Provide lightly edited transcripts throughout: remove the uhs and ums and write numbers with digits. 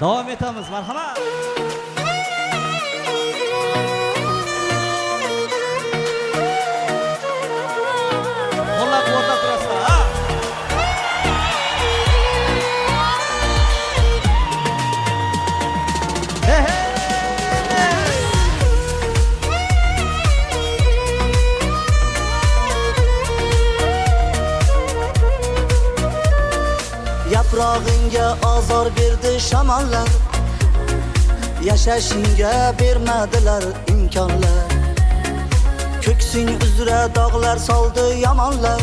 Davom etamiz, marhamat. Qo'llab-quvvatlab turasizlar, ha? Yaprog'ingga azor berdi shamollar, yashashingga bermadilar imkonlar. Ko'ksing uzra dog'lar soldi yomonlar,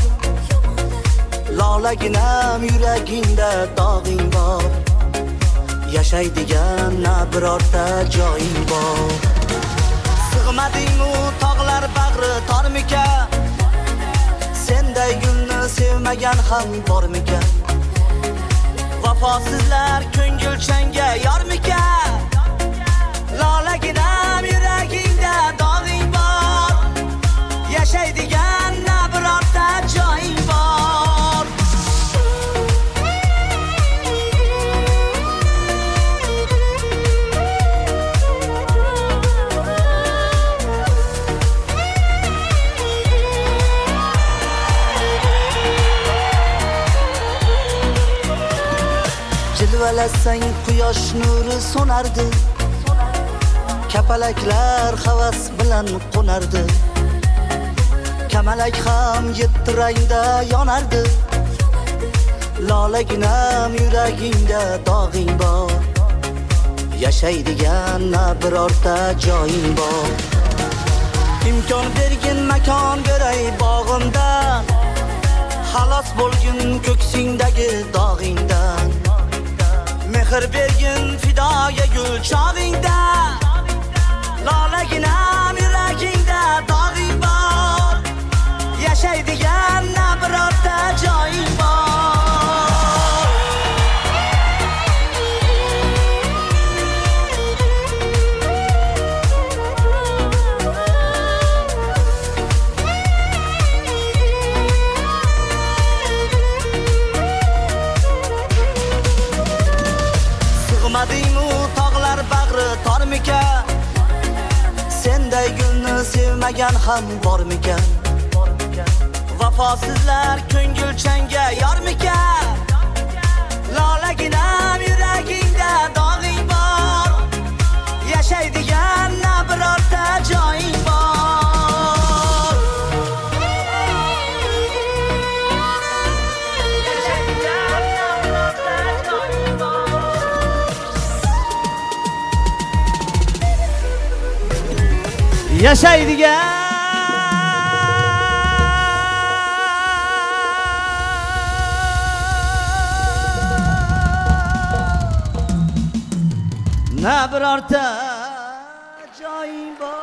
lolaginam yuragingda dog'ing bor. Yashaydigan na birorta joying bor. Sig'mading-u tog'lar bag'ri tormikan, senday gulni sevmagan ham bormikan? Vafosizlar ko'ngilchanga yormikan? Lolaginam yuragingda dog'ing bor. Yashaydigan na birorta joying bor. Jilvalasang quyosh nuri so'nardi, kapalaklar havas bilan qo'nardi. Kamalak ham yetti rangda yonardi, lolaginam yuragingda dog'ing bor. Yashaydigan na birorta joying bor. Imkon bergin makon beray bog'imda, xalos bo'lgin ko'ksingdagi dog'ingdan. Mehr bergin fidoga gul chog'ingda, lolaginam yuragingda dog'ing bor. Yashaydigan na birorta joying bor. Sig'mading-u tog'lar bag'ri tormikan, senday gulni sevmagan ham bormikan? Vafosizlar ko'ngilchanga yormikan? Lolaginam yuragingda dog'ing bor. Yashaydigan na birorta joying bor. Yashaydigan na birorta joying bor. Yashaydigan na birorta joying bor.